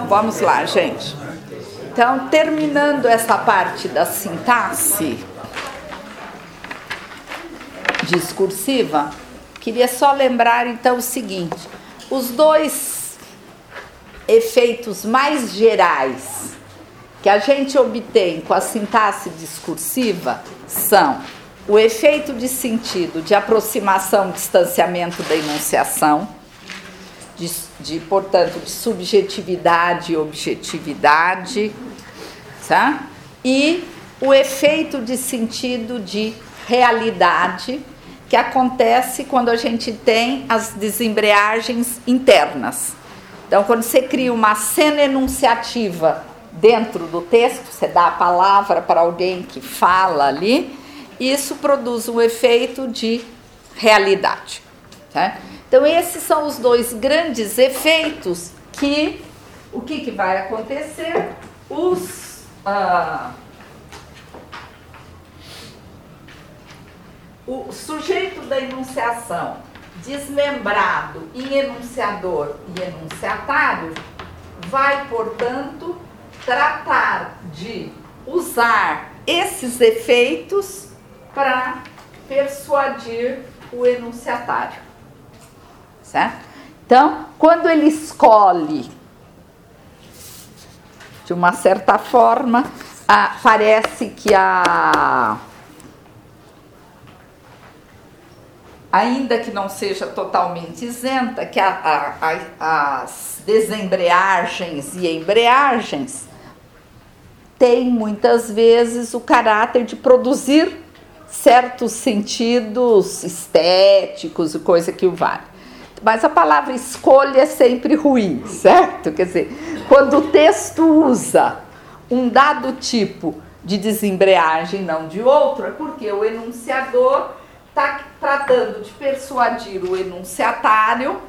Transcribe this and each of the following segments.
vamos lá, gente. Então, terminando essa parte da sintaxe discursiva, queria só lembrar, então, o seguinte. Os dois efeitos mais gerais que a gente obtém com a sintaxe discursiva são o efeito de sentido de aproximação, distanciamento da enunciação, portanto, de subjetividade e objetividade, tá? E o efeito de sentido de realidade, que acontece quando a gente tem as desembreagens internas. Então, quando você cria uma cena enunciativa dentro do texto, você dá a palavra para alguém que fala ali, isso produz um efeito de realidade, tá? Então, esses são os dois grandes efeitos que... O que vai acontecer? O sujeito da enunciação desmembrado em enunciador e enunciatário vai, portanto, tratar de usar esses efeitos para persuadir o enunciatário, certo? Então, quando ele escolhe, de uma certa forma, parece que ainda que não seja totalmente isenta, que as desembreagens e embreagens têm muitas vezes o caráter de produzir certos sentidos estéticos e coisa que o vale. Mas a palavra escolha é sempre ruim, certo? Quer dizer, quando o texto usa um dado tipo de desembreagem, não de outro, é porque o enunciador está tratando de persuadir o enunciatário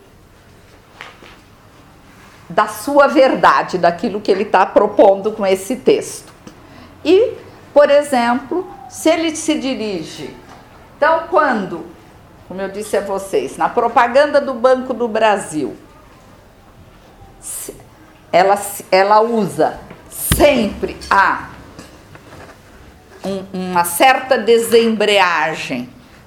da sua verdade, daquilo que ele está propondo com esse texto. E, por exemplo, se ele se dirige... Então, quando, como eu disse a vocês, na propaganda do Banco do Brasil, ela usa sempre uma certa desembreagem,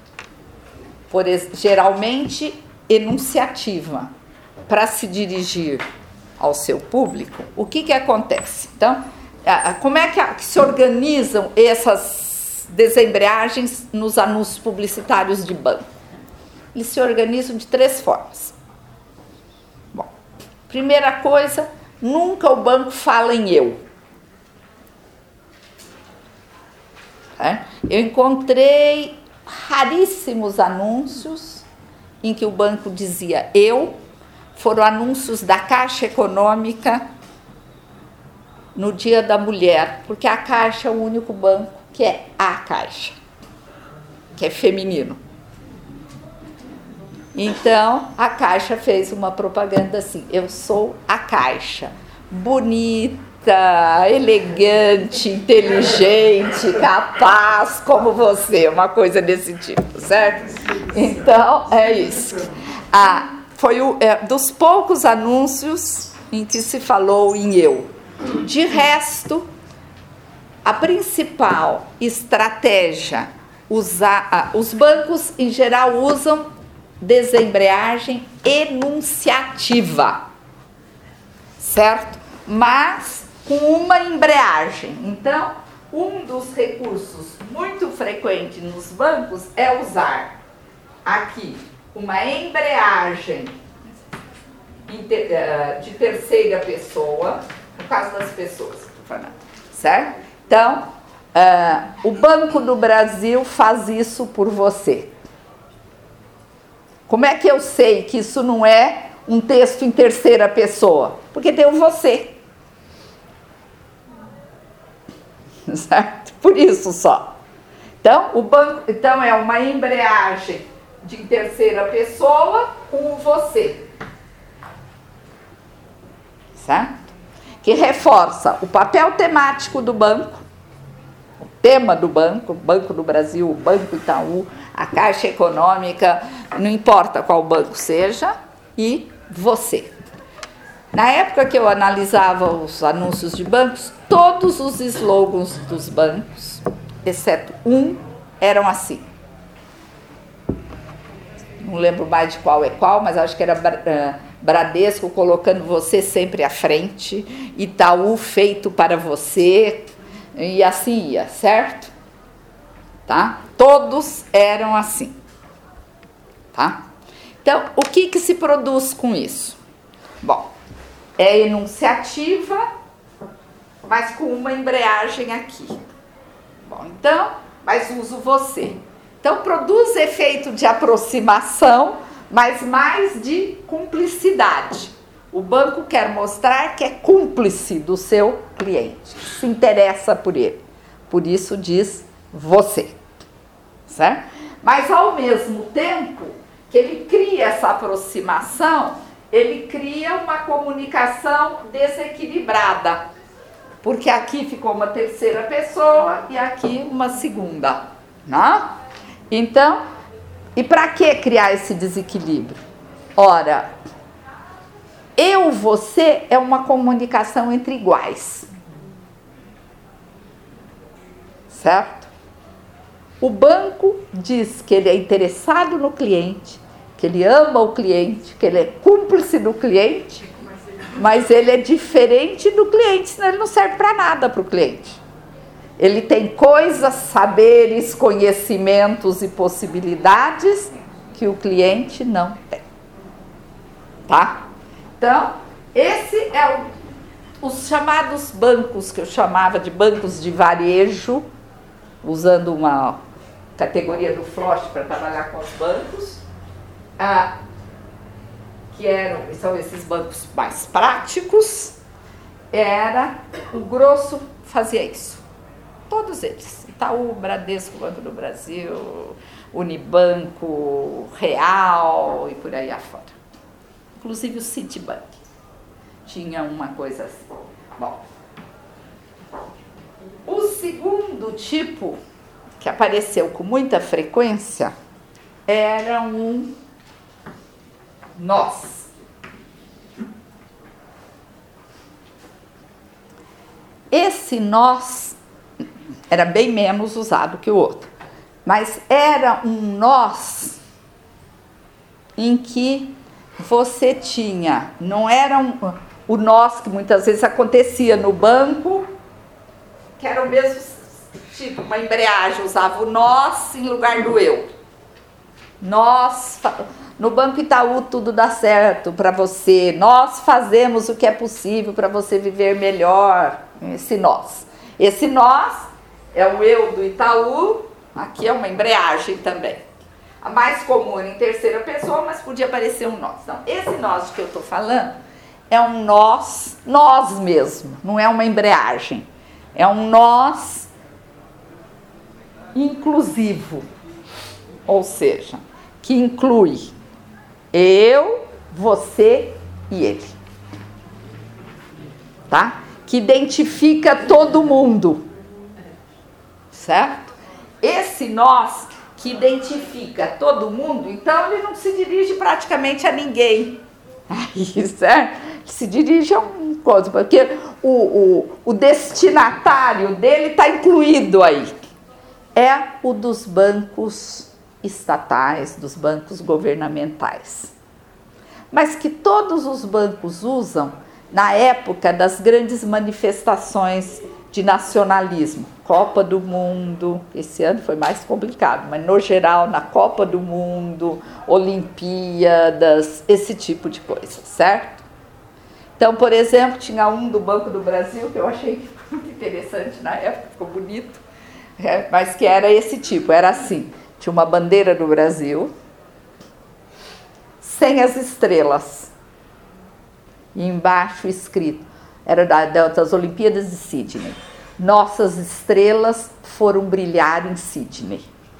geralmente enunciativa, para se dirigir ao seu público, o que acontece? Então, como é que se organizam essas desembreagens nos anúncios publicitários de banco? Eles se organizam de 3 formas. Bom, primeira coisa, nunca o banco fala em eu. Eu encontrei raríssimos anúncios em que o banco dizia eu. Foram anúncios da Caixa Econômica no Dia da Mulher, porque a Caixa é o único banco que é a Caixa, que é feminino. Então, a Caixa fez uma propaganda assim: eu sou a Caixa, bonita, elegante, inteligente, capaz como você, uma coisa desse tipo, certo? Então, é isso. Foi dos poucos anúncios em que se falou em eu. De resto, a principal estratégia, os bancos em geral usam desembreagem enunciativa, certo? Mas com uma embreagem. Então, um dos recursos muito frequentes nos bancos é usar aqui uma embreagem de terceira pessoa, no caso das pessoas, certo? Então, o Banco do Brasil faz isso por você. Como é que eu sei que isso não é um texto em terceira pessoa? Porque tem o você. Certo? Por isso só. Então é uma embreagem de terceira pessoa com o você. Certo? Que reforça o papel temático do banco, o tema do banco, o Banco do Brasil, o Banco Itaú, a Caixa Econômica, não importa qual banco seja, e você. Na época que eu analisava os anúncios de bancos, todos os slogans dos bancos, exceto um, eram assim. Não lembro mais de qual é qual, mas acho que era Bradesco colocando você sempre à frente, Itaú feito para você, e assim ia, certo? Tá? Todos eram assim. Tá? Então, o que se produz com isso? Bom, é enunciativa, mas com uma embreagem aqui. Bom, então, mas uso você. Então, produz efeito de aproximação, mas mais de cumplicidade. O banco quer mostrar que é cúmplice do seu cliente, se interessa por ele. Por isso diz você. Certo? Mas, ao mesmo tempo que ele cria essa aproximação, ele cria uma comunicação desequilibrada. Porque aqui ficou uma terceira pessoa e aqui uma segunda. Né? Então, e para que criar esse desequilíbrio? Ora, eu, você é uma comunicação entre iguais. Certo? O banco diz que ele é interessado no cliente, que ele ama o cliente, que ele é cúmplice do cliente, mas ele é diferente do cliente, senão ele não serve para nada para o cliente. Ele tem coisas, saberes, conhecimentos e possibilidades que o cliente não tem. Tá? Então, esse é os chamados bancos, que eu chamava de bancos de varejo, usando uma categoria do Frost para trabalhar com os bancos, são esses bancos mais práticos. O grosso fazia isso. Todos eles, Itaú, Bradesco, Banco do Brasil, Unibanco, Real e por aí afora. Inclusive o Citibank tinha uma coisa assim. Bom, o segundo tipo, que apareceu com muita frequência, era um nós. Esse nós era bem menos usado que o outro, mas era um nós em que você tinha, não era o nós que muitas vezes acontecia no banco, que era o mesmo tipo, uma embreagem, usava o nós em lugar do eu. Nós, no Banco Itaú tudo dá certo para você, nós fazemos o que é possível para você viver melhor, esse nós. Esse nós é o eu do Itaú, aqui é uma embreagem também. A mais comum em terceira pessoa, mas podia aparecer um nós. Então, esse nós que eu estou falando é um nós mesmo, não é uma embreagem. É um nós inclusivo, ou seja, que inclui eu, você e ele. Tá? Que identifica todo mundo. Certo? Esse nós que identifica todo mundo, então ele não se dirige praticamente a ninguém. Aí, certo? Ele se dirige a um coisa, porque o destinatário dele está incluído aí. É o dos bancos estatais, dos bancos governamentais. Mas que todos os bancos usam na época das grandes manifestações de nacionalismo. Copa do Mundo, esse ano foi mais complicado, mas no geral, na Copa do Mundo, Olimpíadas, esse tipo de coisa, certo? Então, por exemplo, tinha um do Banco do Brasil, que eu achei muito interessante na época, ficou bonito, mas que era esse tipo, era assim, tinha uma bandeira do Brasil, sem as estrelas, e embaixo escrito, era das Olimpíadas de Sydney. Nossas estrelas foram brilhar em Sydney.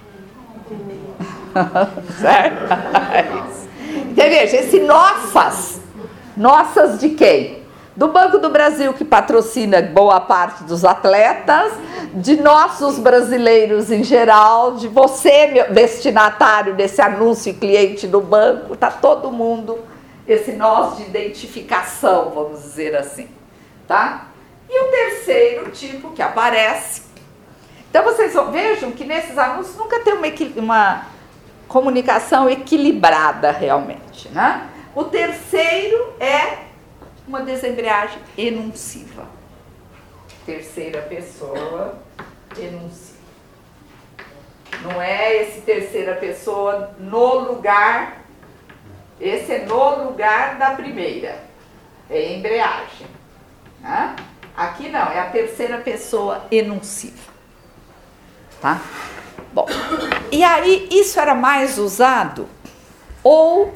Certo? Então, veja, esse nossas de quem? Do Banco do Brasil, que patrocina boa parte dos atletas, de nossos brasileiros em geral, de você, meu destinatário desse anúncio, cliente do banco, está todo mundo esse nós de identificação, vamos dizer assim, tá? E o terceiro tipo que aparece. Então vocês vejam que nesses anúncios nunca tem uma comunicação equilibrada realmente, né? O terceiro é uma desembreagem enunciva. Terceira pessoa enunciva. Não é esse terceira pessoa no lugar, esse é no lugar da primeira. É embreagem. Né? Aqui não, é a terceira pessoa enunciva. Tá? Bom, e aí isso era mais usado ou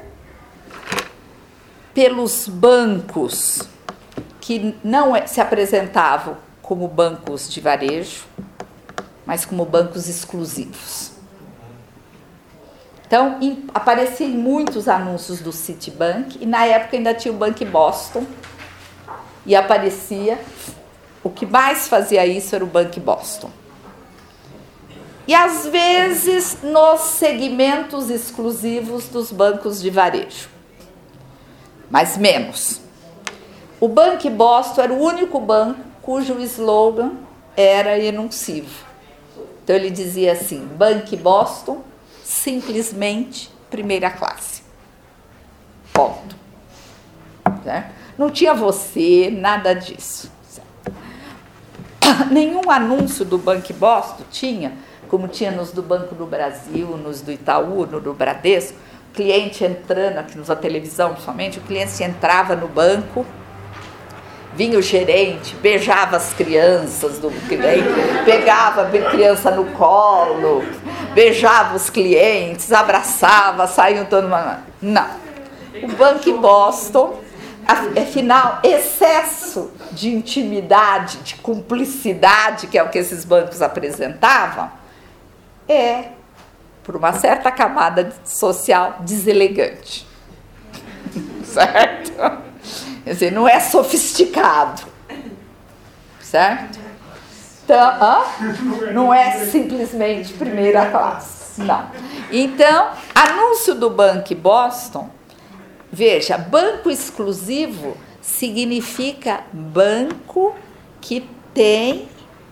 pelos bancos que não se apresentavam como bancos de varejo, mas como bancos exclusivos. Então, apareciam muitos anúncios do Citibank, e na época ainda tinha o Bank Boston, e aparecia, o que mais fazia isso era o Bank Boston. E às vezes nos segmentos exclusivos dos bancos de varejo, mas menos. O Bank Boston era o único banco cujo slogan era enuncivo. Então ele dizia assim: Bank Boston, simplesmente primeira classe. Ponto. Certo? Não tinha você, nada disso. Certo? Nenhum anúncio do Bank Boston tinha, como tinha nos do Banco do Brasil, nos do Itaú, no do Bradesco, o cliente entrando, aqui na televisão somente, o cliente entrava no banco, vinha o gerente, beijava as crianças do cliente, pegava a criança no colo, beijava os clientes, abraçava, saíam todo mundo. Não. O Bank Boston, afinal, excesso de intimidade, de cumplicidade, que é o que esses bancos apresentavam, é, por uma certa camada social, deselegante. Certo? Quer dizer, não é sofisticado. Certo? Então, não é simplesmente primeira classe. Não. Então, anúncio do Bank Boston, veja, banco exclusivo significa banco que tem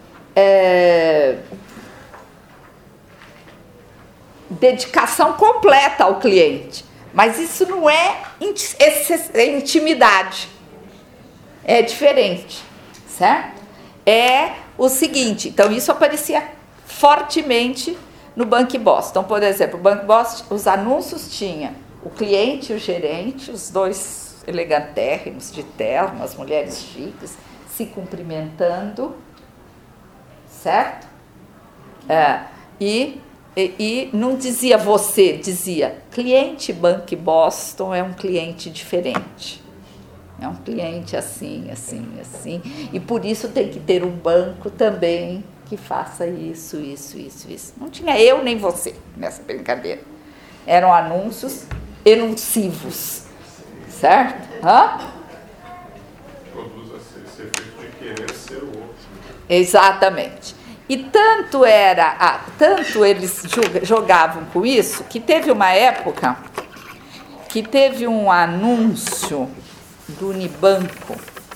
dedicação completa ao cliente. Mas isso não é intimidade. É diferente, certo? É o seguinte, então isso aparecia fortemente no Bank Boston. Então, por exemplo, o Bank Boston, os anúncios tinham o cliente e o gerente, os dois elegantérrimos de terno, as mulheres chiques, se cumprimentando, certo? E não dizia você, dizia cliente Bank Boston é um cliente diferente. É um cliente assim, assim, assim. E por isso tem que ter um banco também que faça isso. Não tinha eu nem você nessa brincadeira. Eram anúncios enuncivos. Certo? Produz esse efeito de querer ser o outro. Exatamente. E tanto eles jogavam com isso, que teve uma época que teve um anúncio do Unibanco,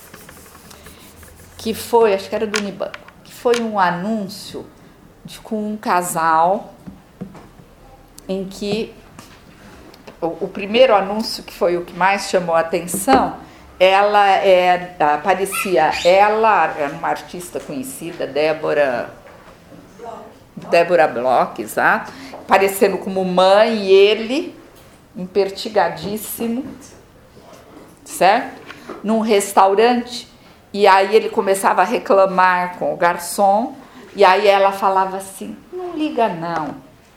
que foi, acho que era do Unibanco, que foi um anúncio com um casal em que o primeiro anúncio, que foi o que mais chamou a atenção, ela era uma artista conhecida, Débora Bloch, exato, parecendo como mãe, e ele, empertigadíssimo, certo? Num restaurante, e aí ele começava a reclamar com o garçom, e aí ela falava assim: não liga não,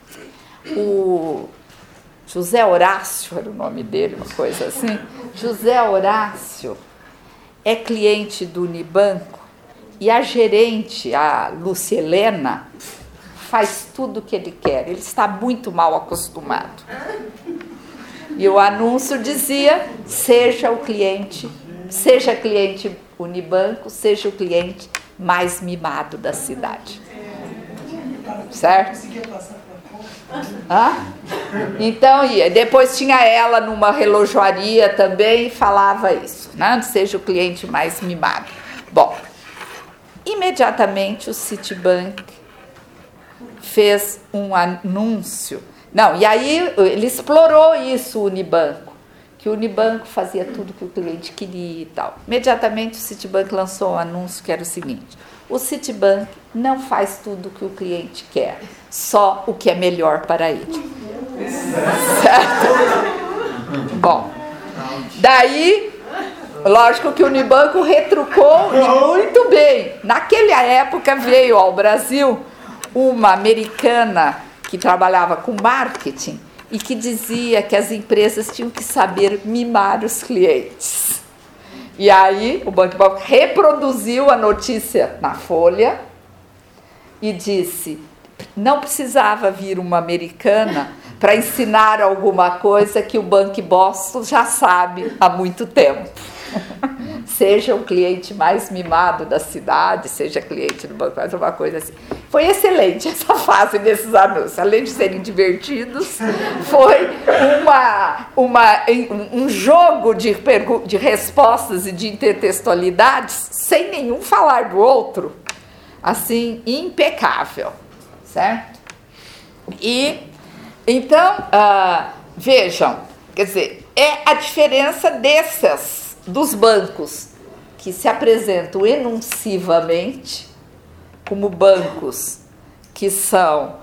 o José Horácio era o nome dele, uma coisa assim, José Horácio é cliente do Unibanco, e a gerente, a Lúcia Helena, faz tudo o que ele quer, ele está muito mal acostumado. E o anúncio dizia: seja cliente Unibanco, seja o cliente mais mimado da cidade. Certo? Então, depois tinha ela numa relojoaria também e falava isso, né? Seja o cliente mais mimado. Bom, imediatamente o Citibank fez um anúncio. Não, e aí ele explorou isso, o Unibanco, que o Unibanco fazia tudo que o cliente queria e tal. Imediatamente o Citibank lançou um anúncio que era o seguinte: o Citibank não faz tudo o que o cliente quer, só o que é melhor para ele. Certo? Bom, daí, lógico que o Unibanco retrucou muito bem. Naquela época veio ao Brasil uma americana que trabalhava com marketing e que dizia que as empresas tinham que saber mimar os clientes. E aí o Banco reproduziu a notícia na Folha e disse: não precisava vir uma americana para ensinar alguma coisa que o Banco Boston já sabe há muito tempo. Seja o cliente mais mimado da cidade, seja cliente do banco, mais uma coisa assim. Foi excelente essa fase desses anúncios. Além de serem divertidos, foi um jogo de respostas e de intertextualidades sem nenhum falar do outro. Assim, impecável. Certo? E, então, vejam, quer dizer, é a diferença dos bancos que se apresentam enuncivamente como bancos que são,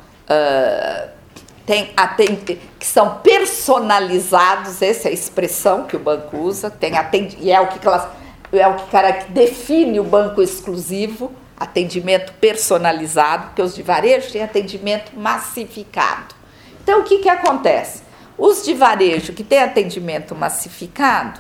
que são personalizados, essa é a expressão que o banco usa, e é o que define o banco exclusivo, atendimento personalizado, porque os de varejo têm atendimento massificado. Então, o que acontece? Os de varejo que têm atendimento massificado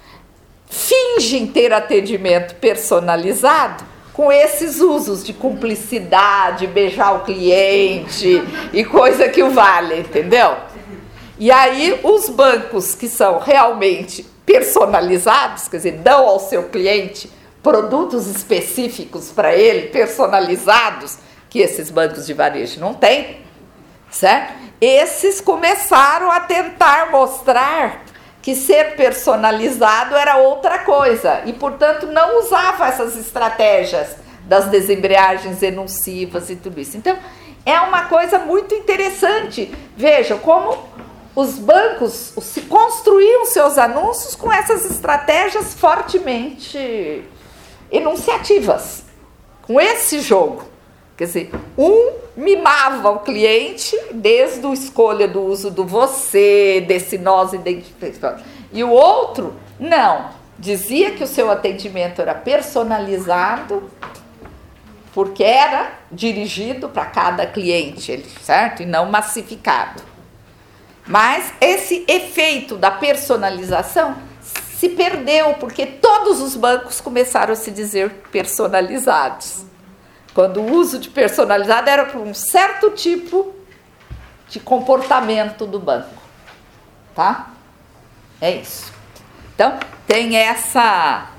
fingem ter atendimento personalizado com esses usos de cumplicidade, beijar o cliente e coisa que o vale, entendeu? E aí, os bancos que são realmente personalizados, quer dizer, dão ao seu cliente produtos específicos para ele, personalizados, que esses bancos de varejo não têm, certo? Esses começaram a tentar mostrar que ser personalizado era outra coisa e, portanto, não usava essas estratégias das desembreagens enuncivas e tudo isso. Então, é uma coisa muito interessante. Vejam como os bancos se construíam seus anúncios com essas estratégias fortemente enunciativas, com esse jogo. Quer dizer, um mimava o cliente desde a escolha do uso do você, desse nós identificamos, e o outro não, dizia que o seu atendimento era personalizado porque era dirigido para cada cliente, certo? E não massificado. Mas esse efeito da personalização se perdeu porque todos os bancos começaram a se dizer personalizados. Quando o uso de personalizado era para um certo tipo de comportamento do banco. Tá? É isso. Então, tem essa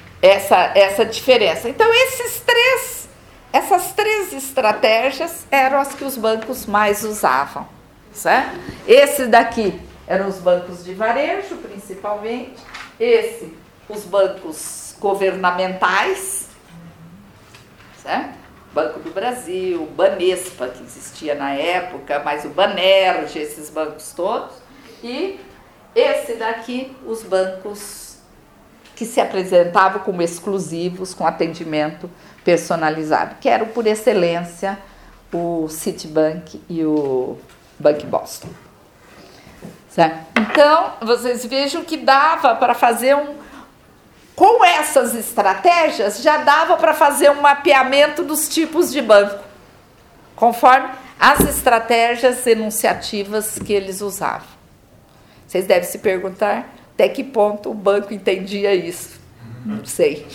diferença. Então, essas três estratégias eram as que os bancos mais usavam. Certo? Esses daqui eram os bancos de varejo, principalmente. Os bancos governamentais. Certo? Banco do Brasil, Banespa, que existia na época, mas o Banerj, esses bancos todos, e esse daqui, os bancos que se apresentavam como exclusivos, com atendimento personalizado, que eram, por excelência, o Citibank e o Banco Boston. Certo? Então, vocês vejam que dava para fazer com essas estratégias, já dava para fazer um mapeamento dos tipos de banco, conforme as estratégias enunciativas que eles usavam. Vocês devem se perguntar até que ponto o banco entendia isso. Não sei.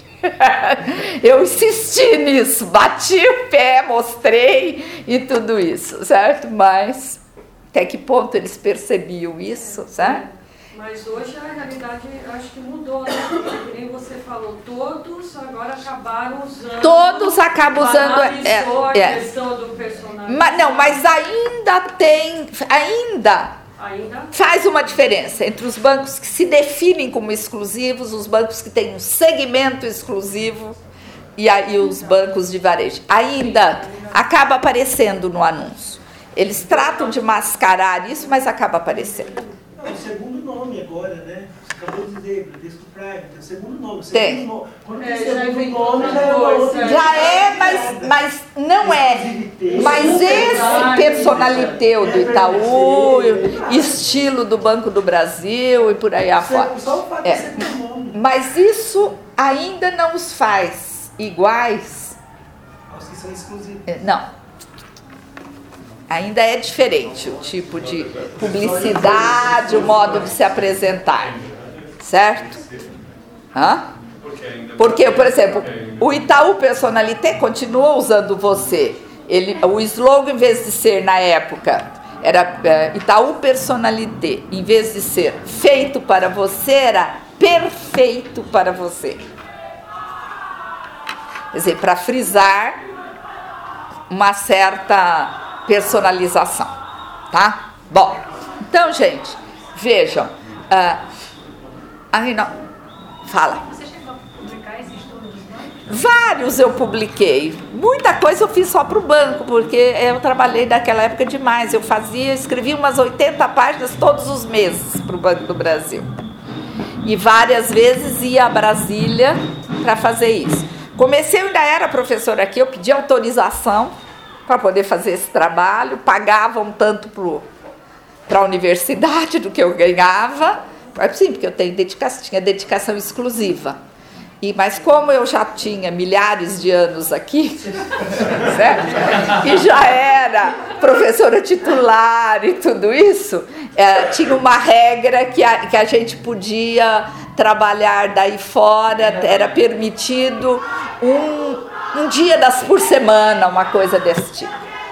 Eu insisti nisso, bati o pé, mostrei e tudo isso, certo? Mas até que ponto eles percebiam isso, certo? Mas hoje a realidade eu acho que mudou, né? Porque, que nem você falou, todos agora acabaram usando. Todos acabam usando. Banalizou a questão do personagem. Mas ainda tem. Ainda faz uma diferença entre os bancos que se definem como exclusivos, os bancos que têm um segmento exclusivo e os bancos de varejo. Ainda acaba aparecendo no anúncio. Eles tratam de mascarar isso, mas acaba aparecendo. É o segundo nome agora, né? Você acabou de dizer, Bradesco Prime, tem o segundo nome. Tem. Quando tem o segundo nome, já é uma outra. Já é, mas não é. Mas esse personaliteu do Itaú, estilo do Banco do Brasil e por aí afora. Só o fato de ser nome. Mas isso ainda não os faz iguais. Aos que são exclusivos. Não. Ainda é diferente o tipo de publicidade, o modo de se apresentar, certo? Hã? Porque, por exemplo, o Itaú Personalité continua usando você. O slogan, em vez de ser, na época, era Itaú Personalité, em vez de ser feito para você, era perfeito para você. Quer dizer, para frisar uma certa personalização, tá? Bom, então, gente, vejam. Fala. Você chegou a publicar esse estudo dos bancos? Vários eu publiquei. Muita coisa eu fiz só para o banco, porque eu trabalhei naquela época demais. Eu escrevia umas 80 páginas todos os meses para o Banco do Brasil. E várias vezes ia a Brasília para fazer isso. Eu ainda era professora aqui, eu pedi autorização para poder fazer esse trabalho, pagava um tanto para a universidade do que eu ganhava, sim, porque eu tinha dedicação exclusiva. Mas como eu já tinha milhares de anos aqui, certo? E já era professora titular e tudo isso, tinha uma regra que a gente podia trabalhar daí fora, era permitido um dia por semana, uma coisa desse tipo.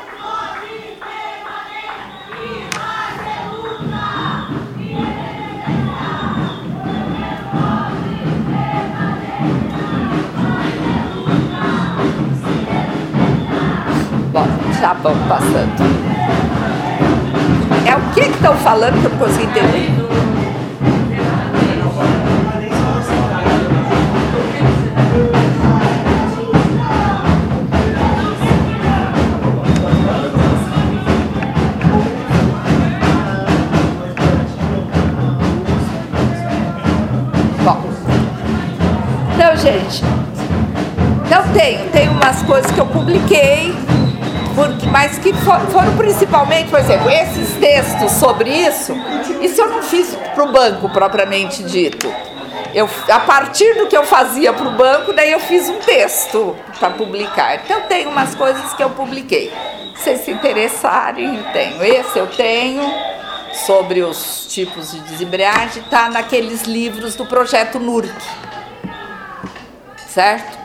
Bom, já vamos passando. É o que estão falando que eu não consegui entender? Gente, então tem umas coisas que eu publiquei, mas que foram principalmente, por exemplo, esses textos sobre isso eu não fiz para o banco propriamente dito. A partir do que eu fazia para o banco, daí eu fiz um texto para publicar. Então tem umas coisas que eu publiquei. Se vocês se interessarem, eu tenho sobre os tipos de desembreagem, está naqueles livros do projeto NURC. Certo?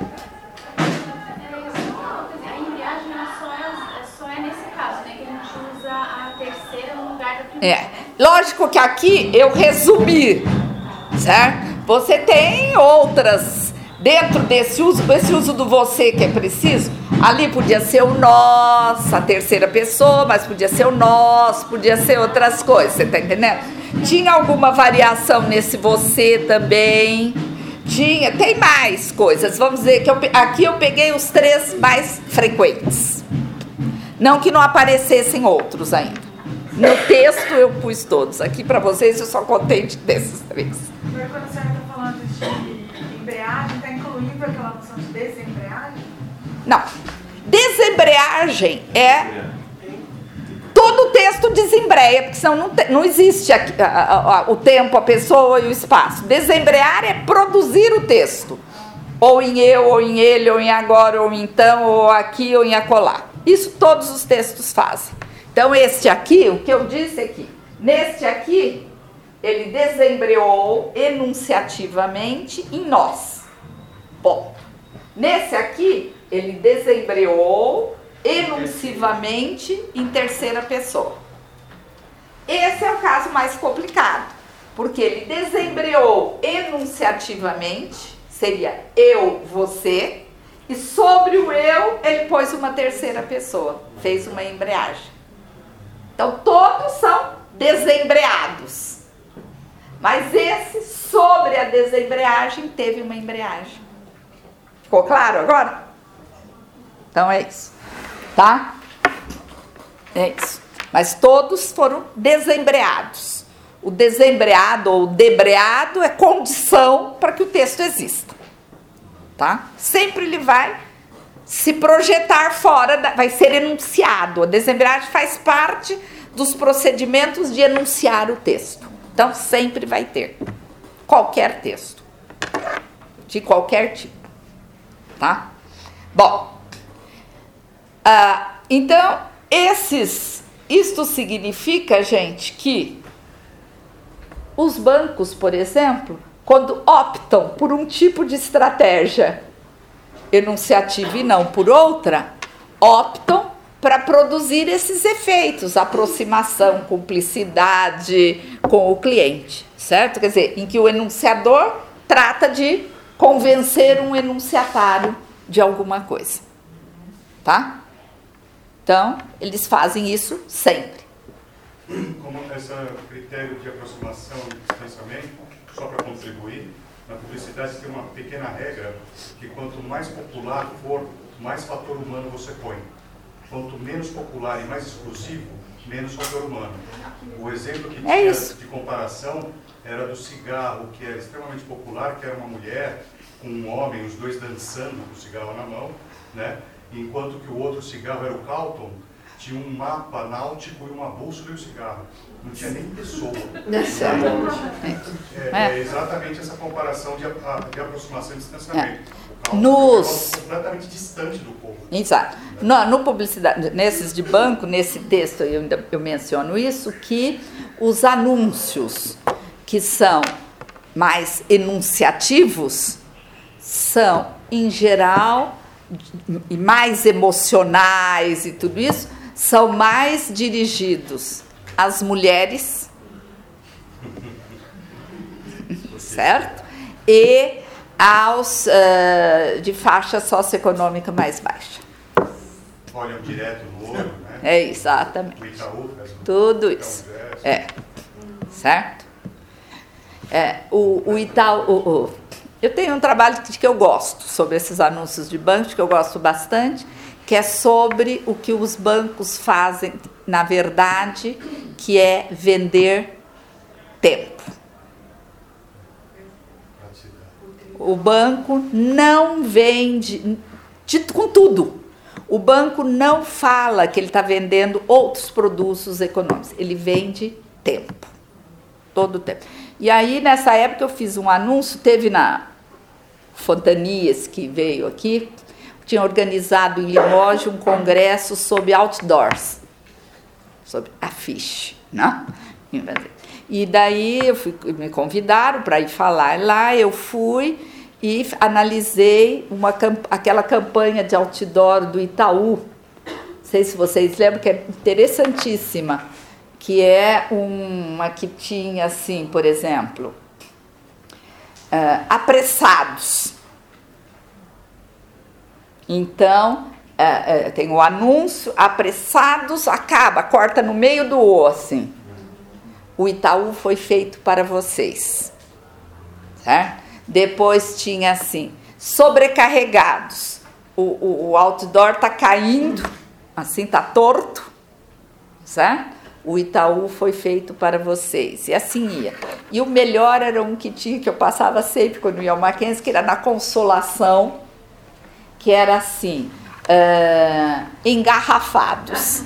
A embreagem só é nesse caso, né? Que a gente usa a terceira no lugar da primeira. Lógico que aqui eu resumi, certo? Você tem outras, dentro desse uso do você que é preciso, ali podia ser o nós, a terceira pessoa, mas podia ser o nós, podia ser outras coisas, você tá entendendo? Tinha alguma variação nesse você também. Tem mais coisas, vamos dizer que aqui eu peguei os 3 mais frequentes. Não que não aparecessem outros ainda. No texto eu pus todos. Aqui para vocês eu só contei desses 3. Quando a senhora está falando de embreagem, está incluindo aquela noção de desembreagem? Não. Desembreagem é... Todo o texto desembreia, porque senão não existe o tempo, a pessoa e o espaço. Desembrear é produzir o texto. Ou em eu, ou em ele, ou em agora, ou em então, ou aqui, ou em acolá. Isso todos os textos fazem. Então, este aqui, o que eu disse aqui, neste aqui, ele desembreou enunciativamente em nós. Ponto. Nesse aqui, ele desembreou enunciativamente em terceira pessoa. Esse é o caso mais complicado, Porque ele desembreou enunciativamente, seria eu, você, e sobre o eu ele pôs uma terceira pessoa, fez uma embreagem. Então todos são desembreados. Mas esse, sobre a desembreagem, teve uma embreagem. Ficou claro agora? Então é isso. Tá? É isso. Mas todos foram desembreados. O desembreado ou debreado é condição para que o texto exista. Tá? Sempre ele vai se projetar fora, vai ser enunciado. A desembreagem faz parte dos procedimentos de enunciar o texto. Então, sempre vai ter. Qualquer texto. De qualquer tipo. Tá? Bom. Então, isto significa, gente, que os bancos, por exemplo, quando optam por um tipo de estratégia enunciativa e não por outra, optam para produzir esses efeitos, aproximação, cumplicidade com o cliente, certo? Quer dizer, em que o enunciador trata de convencer um enunciatário de alguma coisa, tá? Então, eles fazem isso sempre. Como esse critério de aproximação e distanciamento, só para contribuir, na publicidade tem uma pequena regra que quanto mais popular for, mais fator humano você põe. Quanto menos popular e mais exclusivo, menos fator humano. O exemplo que tinha de comparação era do cigarro, que era extremamente popular, que era uma mulher com um homem, os dois dançando com o cigarro na mão, né? Enquanto que o outro cigarro era o Calton, tinha um mapa náutico e uma bússola e o cigarro. Não tinha nem pessoa. É exatamente essa comparação de aproximação e distanciamento. O Calton é completamente distante do povo. Exato. No publicidade, nesses de banco, nesse texto eu menciono isso, que os anúncios que são mais enunciativos são, em geral, e mais emocionais e tudo isso, são mais dirigidos às mulheres, certo? E aos de faixa socioeconômica mais baixa. Olham direto no olho, né? É, exatamente. O Itaú, tudo isso. Certo? O Itaú... Eu tenho um trabalho que eu gosto sobre esses anúncios de bancos, que eu gosto bastante, que é sobre o que os bancos fazem, na verdade, que é vender tempo. O banco não vende com tudo. O banco não fala que ele está vendendo outros produtos econômicos. Ele vende tempo. Todo o tempo. E aí, nessa época, eu fiz um anúncio, teve na Fontanias, que veio aqui, tinha organizado em Limoges um congresso sobre outdoors, sobre afiche, né? E daí me convidaram para ir falar lá, eu fui e analisei aquela campanha de outdoor do Itaú, não sei se vocês lembram, que é interessantíssima, que é uma que tinha assim, por exemplo, apressados. Então, tem o anúncio, apressados, corta no meio do O, assim. O Itaú foi feito para vocês. Certo? Depois tinha assim, sobrecarregados. O outdoor está caindo, assim, está torto. Certo? O Itaú foi feito para vocês. E assim ia. E o melhor era um que eu passava sempre quando ia ao Mackenzie, que era na Consolação, que era assim, engarrafados.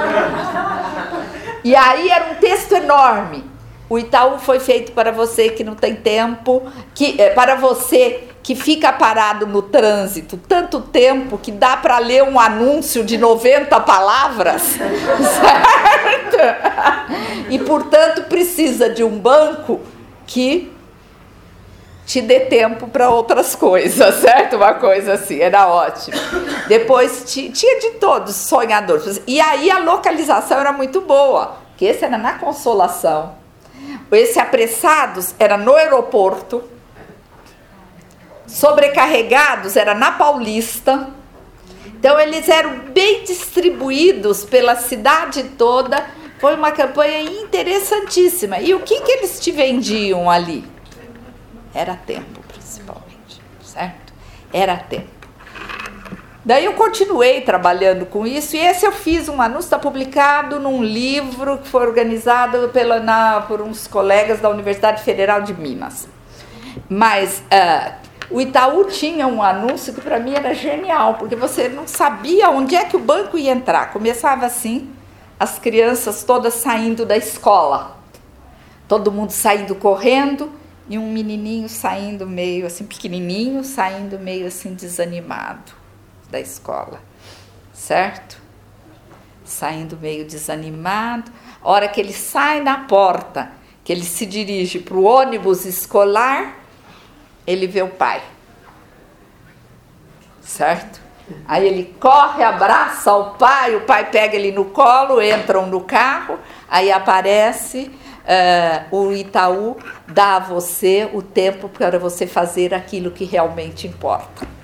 E aí era um texto enorme. O Itaú foi feito para você que não tem tempo, para você que fica parado no trânsito tanto tempo que dá para ler um anúncio de 90 palavras, certo? E, portanto, precisa de um banco que te dê tempo para outras coisas, certo? Uma coisa assim, era ótimo. Depois tinha de todos, sonhadores. E aí a localização era muito boa, porque esse era na Consolação. Esse apressados era no aeroporto, sobrecarregados era na Paulista. Então eles eram bem distribuídos pela cidade toda. Foi uma campanha interessantíssima. E o que eles te vendiam ali? Era tempo, principalmente, certo? Era tempo. Daí eu continuei trabalhando com isso, e esse eu fiz um anúncio, está publicado num livro que foi organizado por uns colegas da Universidade Federal de Minas. Mas o Itaú tinha um anúncio que para mim era genial, porque você não sabia onde é que o banco ia entrar. Começava assim, as crianças todas saindo da escola, todo mundo saindo correndo, e um menininho saindo meio assim, pequenininho, saindo meio assim desanimado da escola, certo? Saindo meio desanimado. A hora que ele sai na porta, que ele se dirige para o ônibus escolar, ele vê o pai, certo? Aí ele corre, abraça o pai pega ele no colo, entram no carro, aí aparece o Itaú, dá a você o tempo para você fazer aquilo que realmente importa.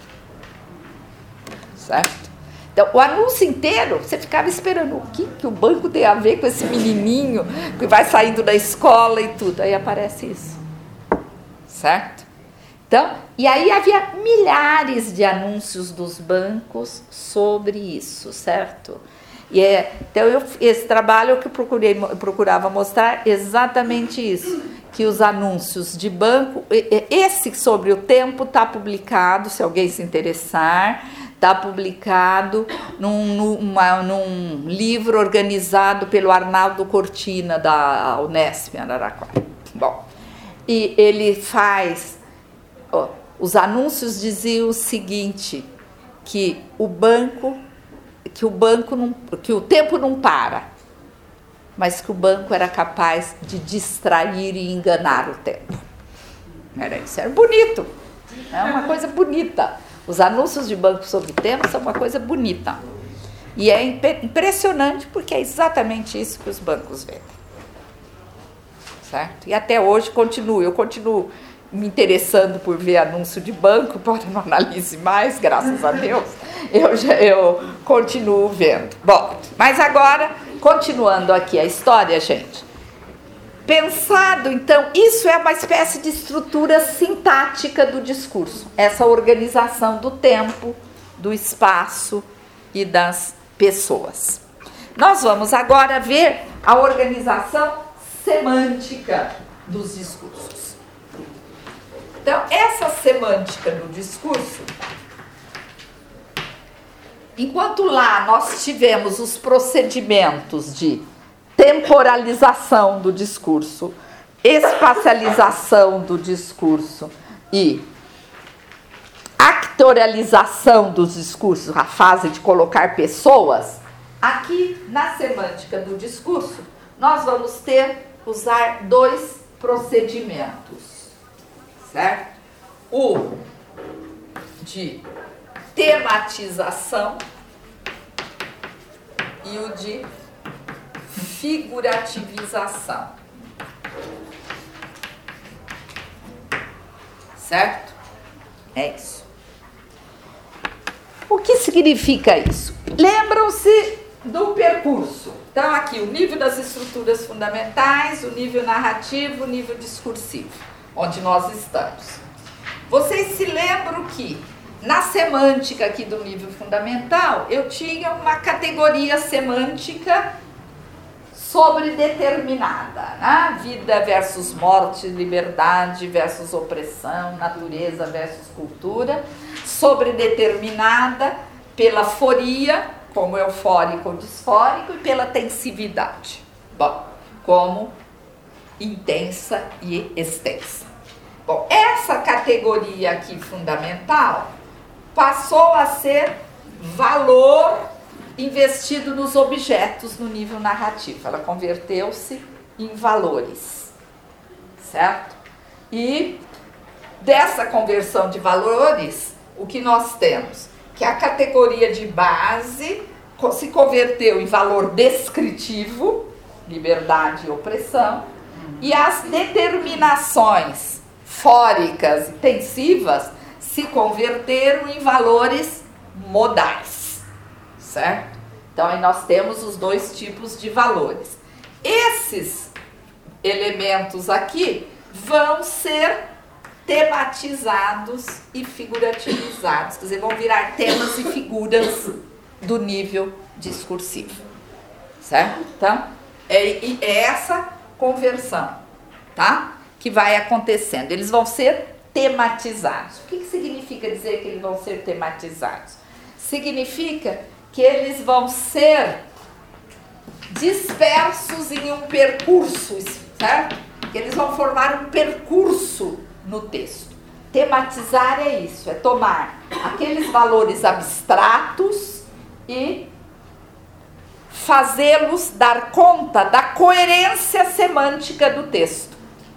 Certo? Então, o anúncio inteiro, você ficava esperando o que o banco tem a ver com esse menininho que vai saindo da escola e tudo. Aí aparece isso. Certo? Então, e aí havia milhares de anúncios dos bancos sobre isso, certo? Então, esse trabalho que eu procurava mostrar exatamente isso, que os anúncios de banco, esse sobre o tempo está publicado, se alguém se interessar, está publicado num livro organizado pelo Arnaldo Cortina, da Unesp, Araraquara. Bom, e ele faz... os anúncios diziam o seguinte, que o tempo não para, mas que o banco era capaz de distrair e enganar o tempo. Era isso, era bonito, é uma coisa bonita. Os anúncios de banco sobre o tempo são uma coisa bonita. E é impressionante porque é exatamente isso que os bancos vendem. Certo? E até hoje eu continuo me interessando por ver anúncio de banco, embora não analise mais, graças a Deus, eu continuo vendo. Bom, mas agora, continuando aqui a história, gente. Pensado, então, isso é uma espécie de estrutura sintática do discurso, essa organização do tempo, do espaço e das pessoas. Nós vamos agora ver a organização semântica dos discursos. Então, essa semântica do discurso, enquanto lá nós tivemos os procedimentos de temporalização do discurso, espacialização do discurso e actorialização dos discursos, a fase de colocar pessoas, aqui na semântica do discurso, nós vamos usar dois procedimentos, certo? O de tematização e o de figurativização. Certo? É isso. O que significa isso? Lembram-se do percurso. Então, aqui, o nível das estruturas fundamentais, o nível narrativo, o nível discursivo, onde nós estamos. Vocês se lembram que, na semântica aqui do nível fundamental, eu tinha uma categoria semântica sobredeterminada, né? Vida versus morte, liberdade versus opressão, natureza versus cultura, sobredeterminada pela foria, como eufórico ou disfórico, e pela tensividade, bom, como intensa e extensa. Bom, essa categoria aqui fundamental passou a ser valor investido nos objetos no nível narrativo. Ela converteu-se em valores, certo? E dessa conversão de valores, o que nós temos? Que a categoria de base se converteu em valor descritivo, liberdade e opressão, e as determinações fóricas intensivas se converteram em valores modais, certo? Então aí nós temos os dois tipos de valores. Esses elementos aqui vão ser tematizados e figurativizados, quer dizer, vão virar temas e figuras do nível discursivo, certo? Então, é essa conversão, tá? Que vai acontecendo. Eles vão ser tematizados. O que significa dizer que eles vão ser tematizados? Significa que eles vão ser dispersos em um percurso, certo? Que eles vão formar um percurso no texto. Tematizar é isso, é tomar aqueles valores abstratos e fazê-los dar conta da coerência semântica do texto,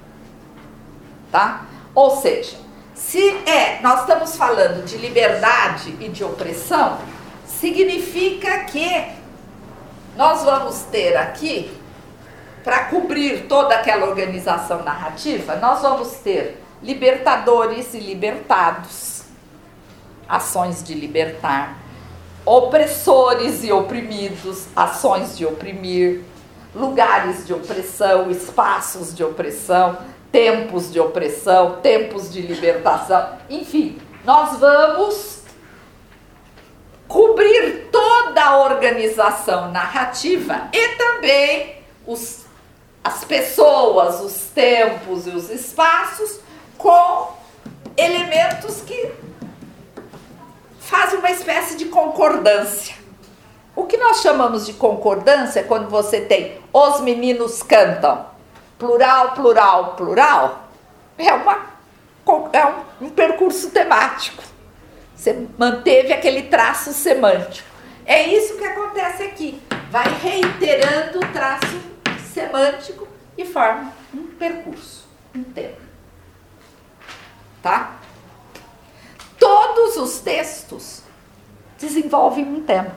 tá? Ou seja, se nós estamos falando de liberdade e de opressão, significa que nós vamos ter aqui, para cobrir toda aquela organização narrativa, nós vamos ter libertadores e libertados, ações de libertar, opressores e oprimidos, ações de oprimir, lugares de opressão, espaços de opressão, tempos de opressão, tempos de libertação, enfim, nós vamos cobrir toda a organização narrativa e também as pessoas, os tempos e os espaços com elementos que fazem uma espécie de concordância. O que nós chamamos de concordância é quando você tem os meninos cantam, plural, plural, plural, é um percurso temático. Você manteve aquele traço semântico. É isso que acontece aqui. Vai reiterando o traço semântico e forma um percurso, um tema. Tá? Todos os textos desenvolvem um tema.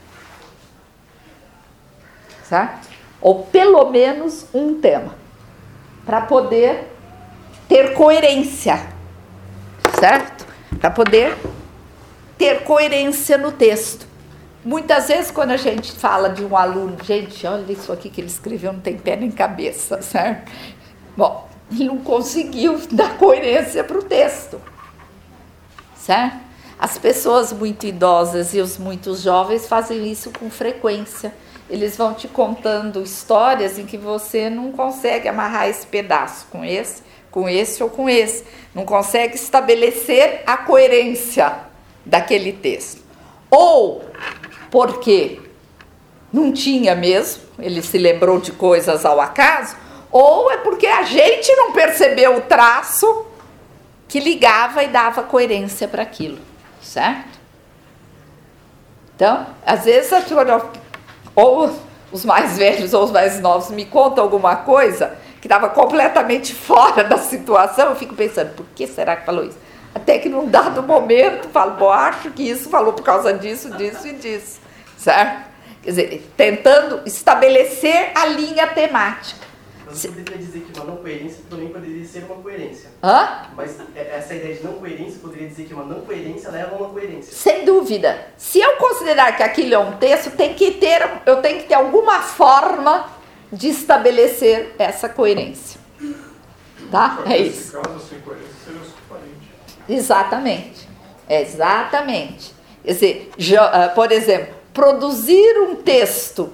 Certo? Ou pelo menos um tema. Para poder ter coerência. Certo? Para poder ter coerência no texto. Muitas vezes quando a gente fala de um aluno, gente, olha isso aqui que ele escreveu, não tem pé nem cabeça, certo? Bom, ele não conseguiu dar coerência para o texto, certo? As pessoas muito idosas e os muito jovens fazem isso com frequência. Eles vão te contando histórias em que você não consegue amarrar esse pedaço com esse ou com esse. Não consegue estabelecer a coerência daquele texto. Ou porque não tinha mesmo, ele se lembrou de coisas ao acaso, ou é porque a gente não percebeu o traço que ligava e dava coerência para aquilo, certo? Então, às vezes, ou os mais velhos ou os mais novos me contam alguma coisa que estava completamente fora da situação, eu fico pensando, por que será que falou isso? Até que num dado momento, falo, bom, acho que isso falou por causa disso, disso e disso, certo? Quer dizer, tentando estabelecer a linha temática. Mas você poderia dizer que uma não coerência também poderia ser uma coerência. Hã? Mas essa ideia de não coerência poderia dizer que uma não coerência leva a uma coerência. Sem dúvida. Se eu considerar que aquilo é um texto, eu tenho que ter alguma forma de estabelecer essa coerência. Tá? É isso. Nesse caso, sem coerência, seria o suparente. Exatamente. Exatamente. Quer dizer, por exemplo, produzir um texto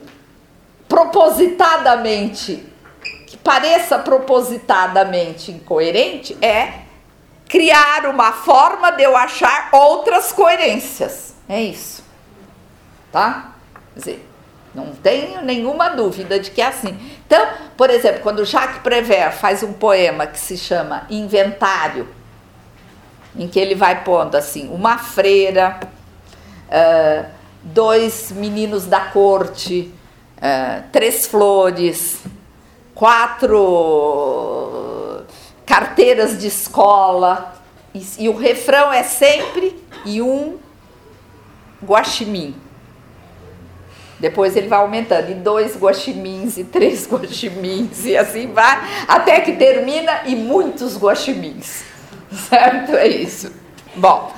propositadamente, que pareça propositadamente incoerente, é criar uma forma de eu achar outras coerências. É isso. Tá? Quer dizer, não tenho nenhuma dúvida de que é assim. Então, por exemplo, quando Jacques Prévert faz um poema que se chama Inventário, em que ele vai pondo assim, uma freira, 2 meninos da corte, 3 flores, 4 carteiras de escola, e o refrão é sempre e um guaxinim. Depois ele vai aumentando, e 2 guaximins, e 3 guaximins, e assim vai, até que termina e muitos guaximins. Certo? É isso. Bom,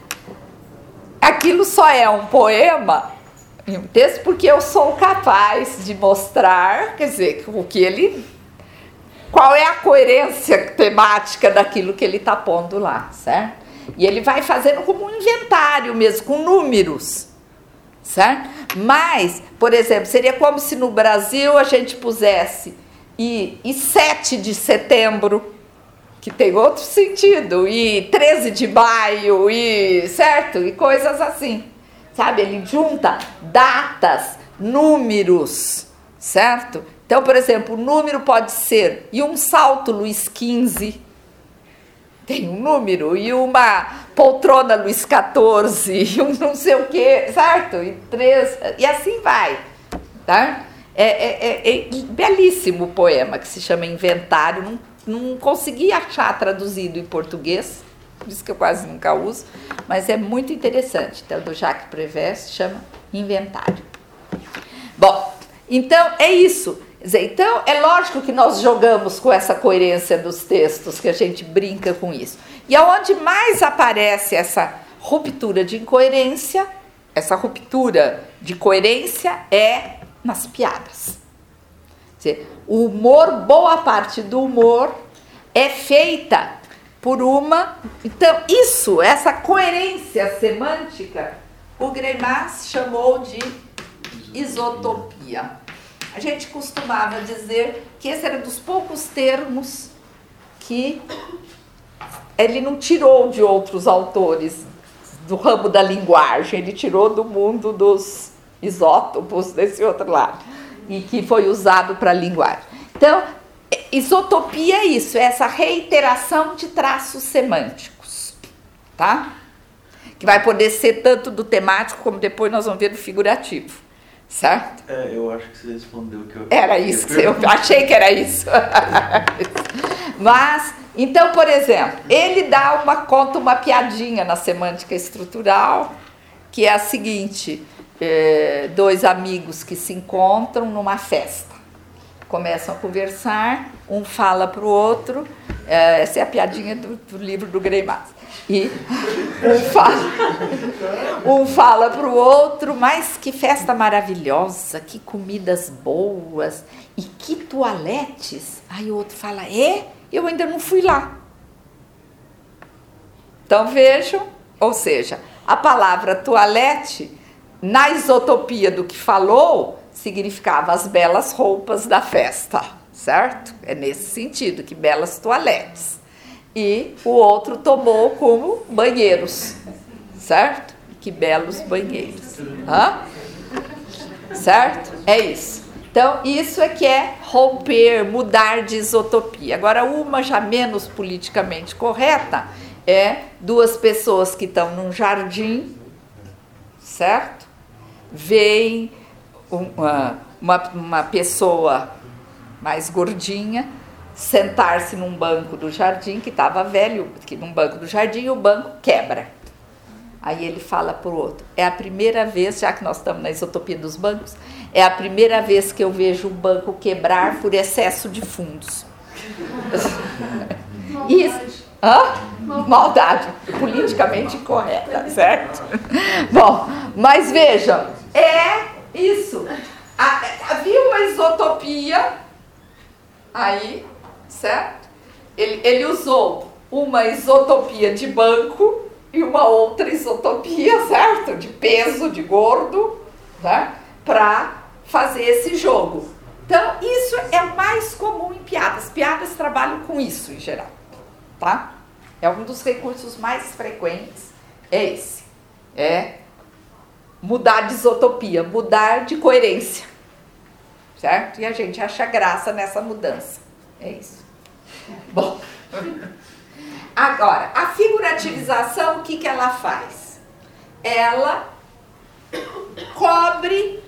aquilo só é um poema, um texto, porque eu sou capaz de mostrar, quer dizer, o que ele... Qual é a coerência temática daquilo que ele está pondo lá, certo? E ele vai fazendo como um inventário mesmo, com números, certo? Mas, por exemplo, seria como se no Brasil a gente pusesse e 7 de setembro, que tem outro sentido, e 13 de maio, e certo? E coisas assim, sabe? Ele junta datas, números, certo? Então, por exemplo, o número pode ser e um salto Luís XV, tem um número, e uma poltrona Luís XIV, e um não sei o quê, certo? E 3, e assim vai, tá? É belíssimo o poema, que se chama Inventário. Não consegui achar traduzido em português, por isso que eu quase nunca uso, mas é muito interessante. Então, do Jacques Prévert, se chama Inventário. Bom, então é isso. Quer dizer, então, é lógico que nós jogamos com essa coerência dos textos, que a gente brinca com isso. E aonde mais aparece essa ruptura de incoerência, essa ruptura de coerência é nas piadas. Quer dizer, o humor, boa parte do humor é feita por uma... Então, isso, essa coerência semântica, o Greimas chamou de isotopia. A gente costumava dizer que esse era dos poucos termos que ele não tirou de outros autores do ramo da linguagem, ele tirou do mundo dos isótopos, desse outro lado, e que foi usado para a linguagem. Então, isotopia é isso, é essa reiteração de traços semânticos, tá? Que vai poder ser tanto do temático, como depois nós vamos ver do figurativo. Certo? Eu acho que você respondeu o que eu... Era isso, eu achei que era isso. Mas, então, por exemplo, ele conta uma piadinha na semântica estrutural, que é a seguinte: 2 amigos que se encontram numa festa. Começam a conversar, um fala para o outro, essa é a piadinha do livro do Greimas. E um fala para o outro, mas que festa maravilhosa, que comidas boas e que toaletes. Aí o outro fala, eu ainda não fui lá. Então vejam, ou seja, a palavra toalete, na isotopia do que falou, significava as belas roupas da festa, certo? É nesse sentido, que belas toaletes. E o outro tomou como banheiros, certo? Que belos banheiros. Certo? É isso. Então, isso é que é romper, mudar de isotopia. Agora, uma já menos politicamente correta é 2 pessoas que estão num jardim, certo? Veem uma pessoa mais gordinha sentar-se num banco do jardim, que estava velho, que num banco do jardim, o banco quebra. Aí ele fala para o outro, é a primeira vez, já que nós estamos na isotopia dos bancos, é a primeira vez que eu vejo um banco quebrar por excesso de fundos. Isso. Maldade, politicamente incorreta, certo? Bom, mas vejam, é isso. Havia uma isotopia aí, certo? Ele usou uma isotopia de banco e uma outra isotopia, certo? De peso, de gordo, né? Para fazer esse jogo. Então, isso é mais comum em piadas. Piadas trabalham com isso em geral, tá? É um dos recursos mais frequentes, é esse. É mudar de isotopia, mudar de coerência, certo? E a gente acha graça nessa mudança. É isso. Bom, agora, a figurativização, o que ela faz? Ela cobre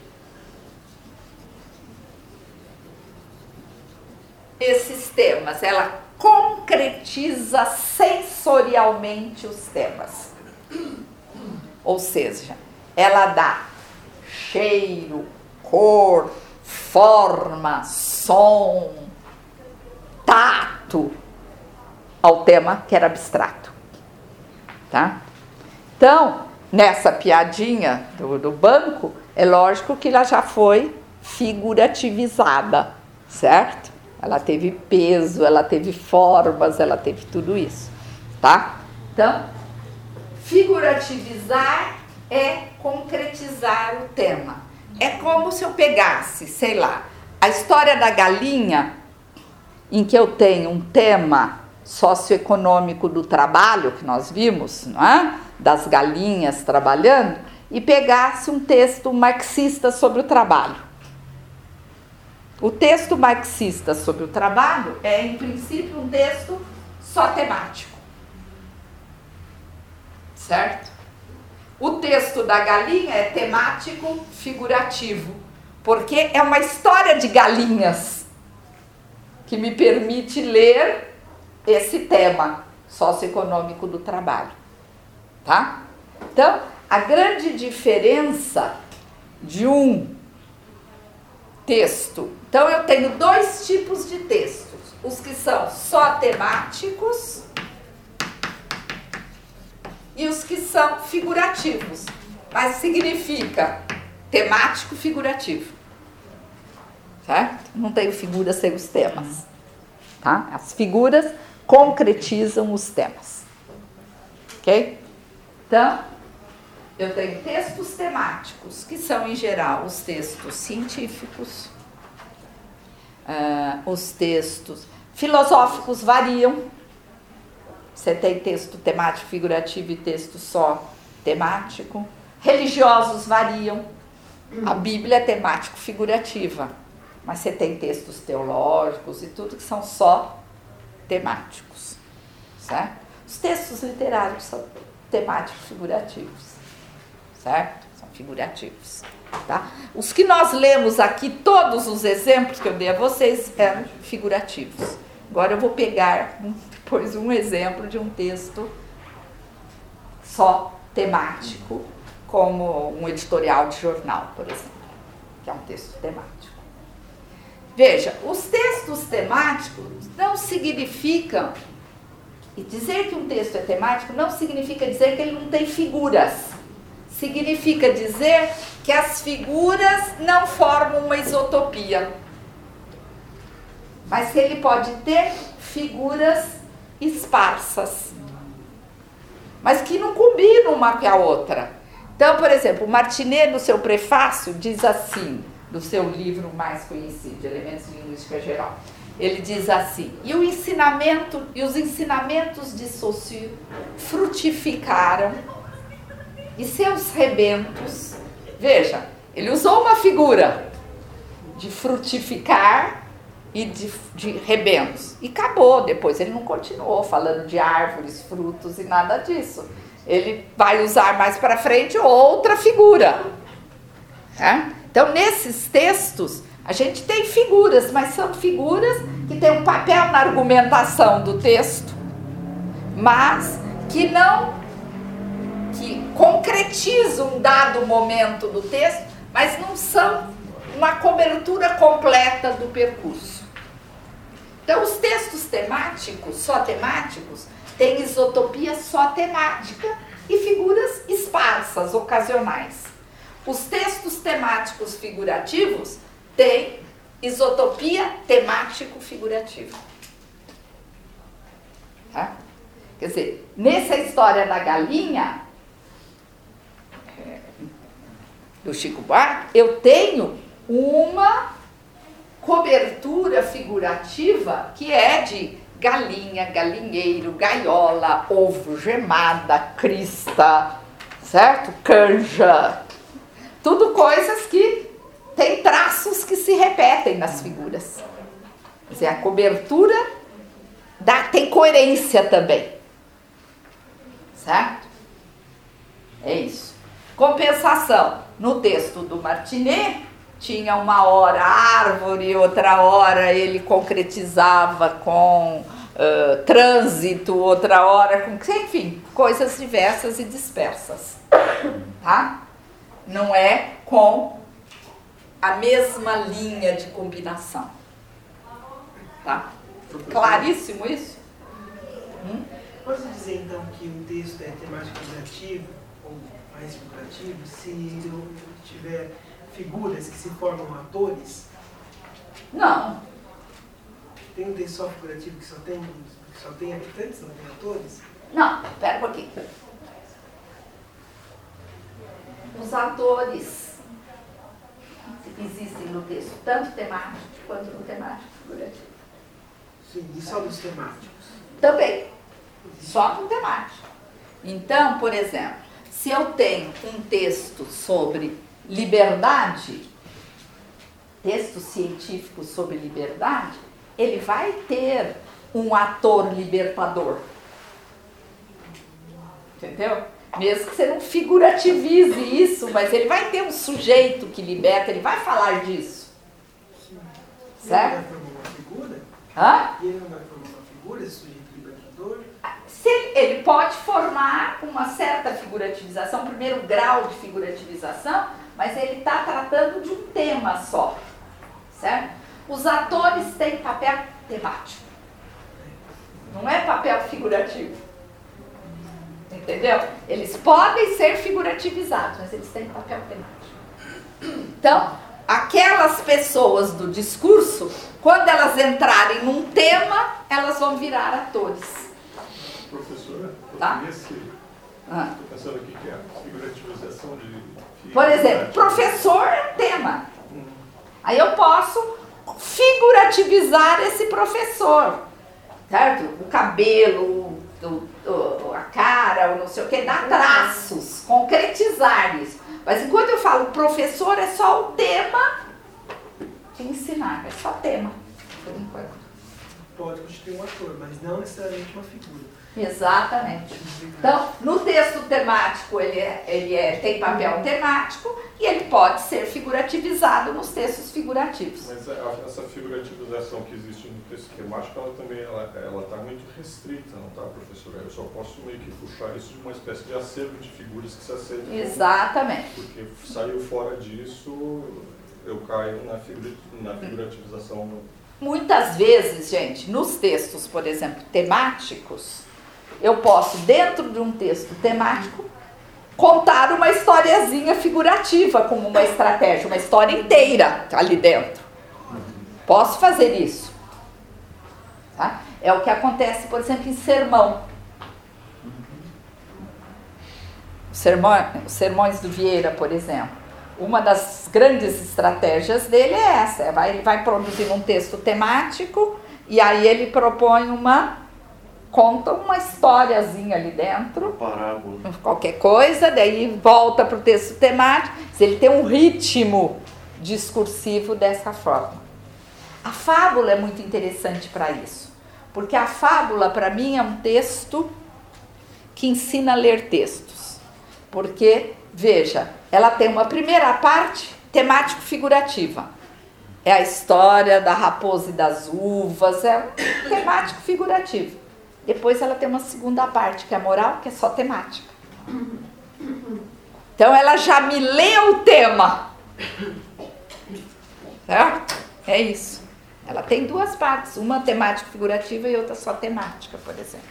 esses temas, ela concretiza sensorialmente os temas. Ou seja, ela dá cheiro, cor, forma, som, tato, ao tema que era abstrato. Tá? Então, nessa piadinha do banco, é lógico que ela já foi figurativizada, certo? Ela teve peso, ela teve formas, ela teve tudo isso, tá? Então, figurativizar é concretizar o tema. É como se eu pegasse, sei lá, a história da galinha, em que eu tenho um tema socioeconômico do trabalho, que nós vimos, não é? Das galinhas trabalhando, e pegasse um texto marxista sobre o trabalho. O texto marxista sobre o trabalho é, em princípio, um texto só temático. Certo? O texto da galinha é temático figurativo, porque é uma história de galinhas que me permite ler esse tema socioeconômico do trabalho. Tá? Então, a grande diferença de um texto... Então, eu tenho dois tipos de textos. Os que são só temáticos e os que são figurativos. Mas significa temático figurativo. Certo? Não tenho figura sem os temas. Tá? As figuras concretizam os temas. Ok? Então, eu tenho textos temáticos, que são, em geral, os textos científicos. Os textos filosóficos variam. Você tem texto temático figurativo e texto só temático. Religiosos variam. A Bíblia é temático figurativa, mas você tem textos teológicos e tudo que são só temáticos, certo? Os textos literários são temáticos figurativos, certo? São figurativos, tá? Os que nós lemos aqui, todos os exemplos que eu dei a vocês eram figurativos. Agora eu vou pegar depois um exemplo de um texto só temático, como um editorial de jornal, por exemplo, que é um texto temático. Veja, os textos temáticos não significam, e dizer que um texto é temático não significa dizer que ele não tem figuras. Significa dizer que as figuras não formam uma isotopia, mas que ele pode ter figuras esparsas, mas que não combinam uma com a outra. Então, por exemplo, o Martinet, no seu prefácio, diz assim, do seu livro mais conhecido, de Elementos de Linguística Geral, ele diz assim: e os ensinamentos de Saussure frutificaram, e seus rebentos, veja, ele usou uma figura de frutificar e de rebentos, e acabou. Depois ele não continuou falando de árvores, frutos e nada disso. Ele vai usar mais para frente outra figura. Então, nesses textos, a gente tem figuras, mas são figuras que têm um papel na argumentação do texto, mas que concretizam um dado momento do texto, mas não são uma cobertura completa do percurso. Então, os textos temáticos, só temáticos, têm isotopia só temática e figuras esparsas, ocasionais. Os textos temáticos figurativos têm isotopia temático-figurativa. Tá? Quer dizer, nessa história da galinha, do Chico Buarque, eu tenho uma cobertura figurativa que é de galinha, galinheiro, gaiola, ovo, gemada, crista, certo? Canja. Tudo coisas que têm traços que se repetem nas figuras. Quer dizer, a cobertura tem coerência também. Certo? É isso. Compensação. No texto do Martinet, tinha uma hora árvore, outra hora ele concretizava com trânsito, outra hora com... Enfim, coisas diversas e dispersas. Tá? Não é com a mesma linha de combinação. Tá? Claríssimo isso? Posso dizer então que um texto é temático figurativo ou mais figurativo se eu tiver figuras que se formam atores? Não. Tem um texto só figurativo que só tem habitantes, não tem atores? Não, espera um pouquinho. Os atores existem no texto, tanto temático quanto no temático figurativo. Sim, e só dos temáticos? Também, só no temático. Então, por exemplo, se eu tenho um texto sobre liberdade, texto científico sobre liberdade, ele vai ter um ator libertador. Entendeu? Mesmo que você não figurativize isso, mas ele vai ter um sujeito que liberta, ele vai falar disso. Sim. Certo? Ele vai formar uma figura? Hã? E ele não vai formar uma figura, esse sujeito libertador? Ele pode formar uma certa figurativização, um primeiro grau de figurativização, mas ele está tratando de um tema só. Certo? Os atores têm papel temático. Não é papel figurativo. Entendeu? Eles podem ser figurativizados, mas eles têm papel temático. Então, aquelas pessoas do discurso, quando elas entrarem num tema, elas vão virar atores. Professora, Tá? estou pensando aqui que é a figurativização de... Por exemplo, professor é um tema. Aí eu posso figurativizar esse professor. Certo? O cabelo, a cara, ou não sei o que, dar traços, concretizar isso. Mas enquanto eu falo professor, é só o tema de ensinar, é só tema, por enquanto. Pode constituir um ator, mas não necessariamente uma figura. Exatamente. Então, no texto temático, ele tem papel temático e ele pode ser figurativizado nos textos figurativos. Mas essa figurativização que existe no texto temático, ela também está muito restrita, não está, professora? Eu só posso meio que puxar isso de uma espécie de acervo de figuras que se aceitam. Exatamente. Porque saiu fora disso, eu caio na figurativização. Muitas vezes, gente, nos textos, por exemplo, temáticos, eu posso, dentro de um texto temático, contar uma historiazinha figurativa, como uma estratégia, uma história inteira ali dentro. Posso fazer isso. Tá? É o que acontece, por exemplo, em sermão. Os sermões do Vieira, por exemplo. Uma das grandes estratégias dele é essa. Ele vai produzir um texto temático e aí ele propõe conta uma historiazinha ali dentro, parábola, qualquer coisa, daí volta para o texto temático. Ele tem um ritmo discursivo dessa forma. A fábula é muito interessante para isso, porque a fábula, para mim, é um texto que ensina a ler textos. Porque, veja, ela tem uma primeira parte temático-figurativa. É a história da raposa e das uvas, é um temático figurativo. Depois ela tem uma segunda parte, que é a moral, que é só temática. Então ela já me leu o tema. Certo? É isso. Ela tem duas partes, uma temática figurativa e outra só temática, por exemplo.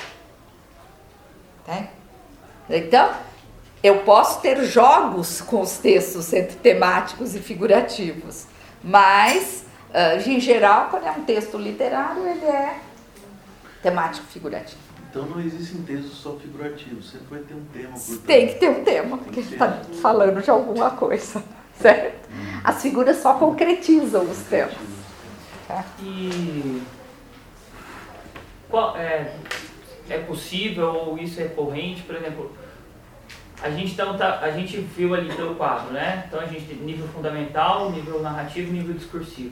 Tá? Então, eu posso ter jogos com os textos entre temáticos e figurativos, mas, em geral, quando é um texto literário, ele é temático figurativo. Então não existem textos só figurativos, sempre vai ter um tema por trás. Tem que ter um tema, porque está falando de alguma coisa, certo? As figuras só concretizam os temas. E é possível, ou isso é recorrente, por exemplo, a gente viu ali pelo quadro, né? Então a gente tem nível fundamental, nível narrativo, nível discursivo.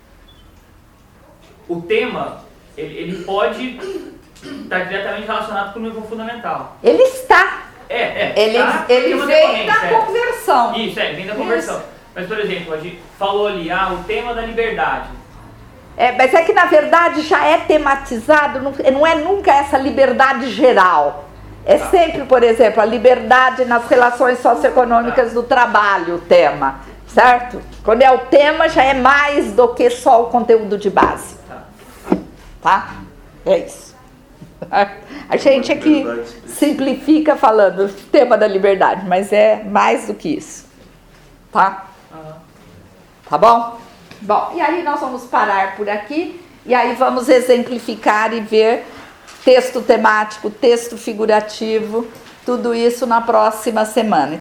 O tema, ele pode estar diretamente relacionado com o nível fundamental. Ele está. Ele vem da conversão. Isso, vem da conversão. Mas, por exemplo, a gente falou ali, o tema da liberdade. Mas é que, na verdade, já é tematizado, não é nunca essa liberdade geral. É sempre, por exemplo, a liberdade nas relações socioeconômicas do trabalho, o tema. certo? Quando é o tema, já é mais do que só o conteúdo de base, tá? É isso. A gente aqui simplifica falando o tema da liberdade, mas é mais do que isso, tá? Tá bom? Bom, e aí nós vamos parar por aqui, e aí vamos exemplificar e ver texto temático, texto figurativo, tudo isso na próxima semana.